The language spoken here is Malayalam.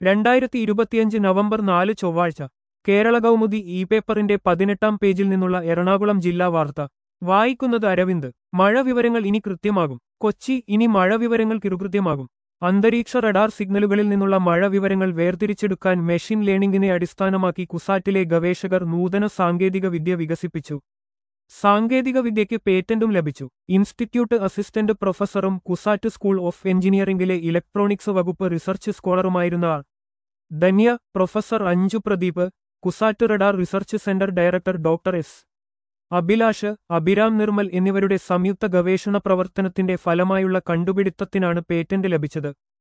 2025 നവംബർ 4 ചൊവ്വാഴ്ച കേരള കൗമുദി ഇ പേപ്പറിന്റെ 18-ാം പേജിൽ നിന്നുള്ള എറണാകുളം ജില്ലാ വാർത്ത വായിക്കുന്നത് അരവിന്ദ്. മഴ വിവരങ്ങൾ ഇനി കൃത്യമാകും. കൊച്ചി. ഇനി മഴ വിവരങ്ങൾ കിറുകൃത്യമാകും. അന്തരീക്ഷ റഡാർ സിഗ്നലുകളിൽ നിന്നുള്ള മഴ വിവരങ്ങൾ വേർതിരിച്ചെടുക്കാൻ മെഷീൻ ലേണിംഗിനെ അടിസ്ഥാനമാക്കി കുസാറ്റിലെ ഗവേഷകർ നൂതന സാങ്കേതിക വിദ്യ വികസിപ്പിച്ചു. സാങ്കേതിക വിദ്യയ്ക്ക് പേറ്റന്റും ലഭിച്ചു. ഇൻസ്റ്റിറ്റ്യൂട്ട് അസിസ്റ്റന്റ് പ്രൊഫസറും കുസാറ്റ് സ്കൂൾ ഓഫ് എഞ്ചിനീയറിംഗിലെ ഇലക്ട്രോണിക്സ് വകുപ്പ് റിസർച്ച് സ്കോളറുമായിരുന്ന R. Dhanya, professor Anju Pradeep, CUSAT radar research centre director doctor S. Abhilash, Abhiram Nirmal എന്നിവരുടെ സംയുക്ത ഗവേഷണ പ്രവർത്തനത്തിന്റെ ഫലമായുള്ള കണ്ടുപിടിത്തത്തിനാണ് പേറ്റന്റ് ലഭിച്ചത്.